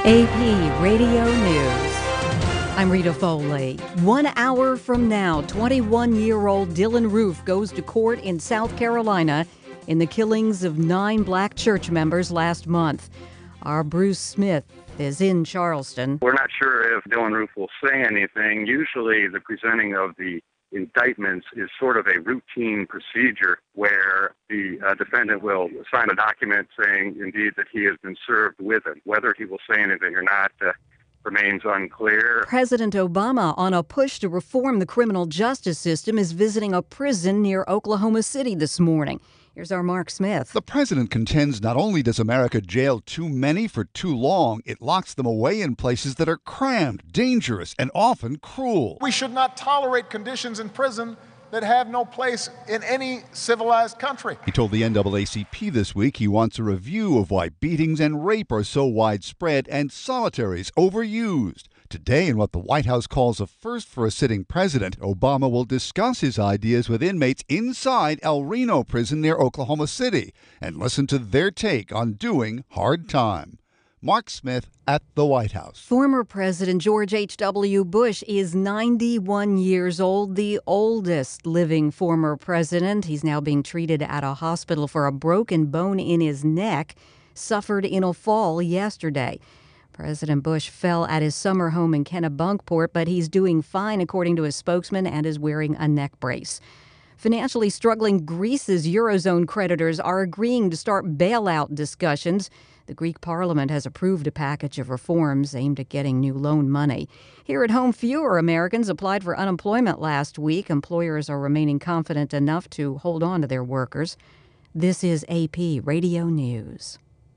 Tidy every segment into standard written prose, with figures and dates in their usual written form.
AP Radio News. I'm Rita Foley. 1 hour from now, 21-year-old Dylann Roof goes to court in South Carolina in the killings of 9 black church members last month. Our Bruce Smith is in Charleston. We're not sure if Dylann Roof will say anything. Usually the presenting of the indictments is sort of a routine procedure where the defendant will sign a document saying indeed that he has been served with it. Whether he will say anything or not remains unclear. President Obama, on a push to reform the criminal justice system, is visiting a prison near Oklahoma City this morning. Here's our Mark Smith. The president contends not only does America jail too many for too long, it locks them away in places that are crammed, dangerous, and often cruel. We should not tolerate conditions in prison that have no place in any civilized country. He told the NAACP this week he wants a review of why beatings and rape are so widespread and solitaries overused. Today, in what the White House calls a first for a sitting president, Obama will discuss his ideas with inmates inside El Reno prison near Oklahoma City and listen to their take on doing hard time. Mark Smith at the White House. Former President George H.W. Bush is 91 years old, the oldest living former president. He's now being treated at a hospital for a broken bone in his neck, suffered in a fall yesterday. President Bush fell at his summer home in Kennebunkport, but he's doing fine, according to his spokesman, and is wearing a neck brace. Financially struggling Greece's Eurozone creditors are agreeing to start bailout discussions. The Greek parliament has approved a package of reforms aimed at getting new loan money. Here at home, fewer Americans applied for unemployment last week. Employers are remaining confident enough to hold on to their workers. This is AP Radio News.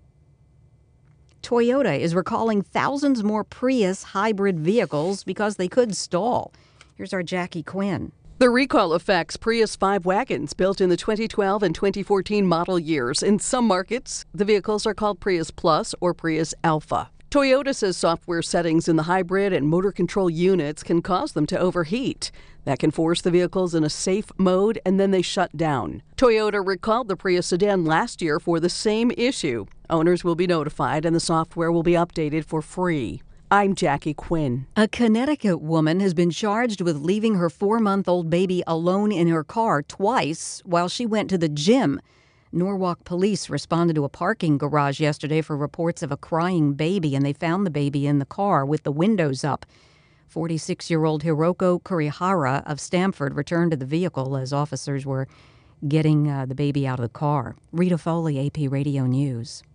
Toyota is recalling thousands more Prius hybrid vehicles because they could stall. Here's our Jackie Quinn. The recall affects Prius 5 wagons built in the 2012 and 2014 model years. In some markets, the vehicles are called Prius Plus or Prius Alpha. Toyota says software settings in the hybrid and motor control units can cause them to overheat. That can force the vehicles in a safe mode and then they shut down. Toyota recalled the Prius sedan last year for the same issue. Owners will be notified and the software will be updated for free. I'm Jackie Quinn. A Connecticut woman has been charged with leaving her 4-month-old baby alone in her car twice while she went to the gym. Norwalk police responded to a parking garage yesterday for reports of a crying baby, and they found the baby in the car with the windows up. 46-year-old Hiroko Kurihara of Stamford returned to the vehicle as officers were getting the baby out of the car. Rita Foley, AP Radio News.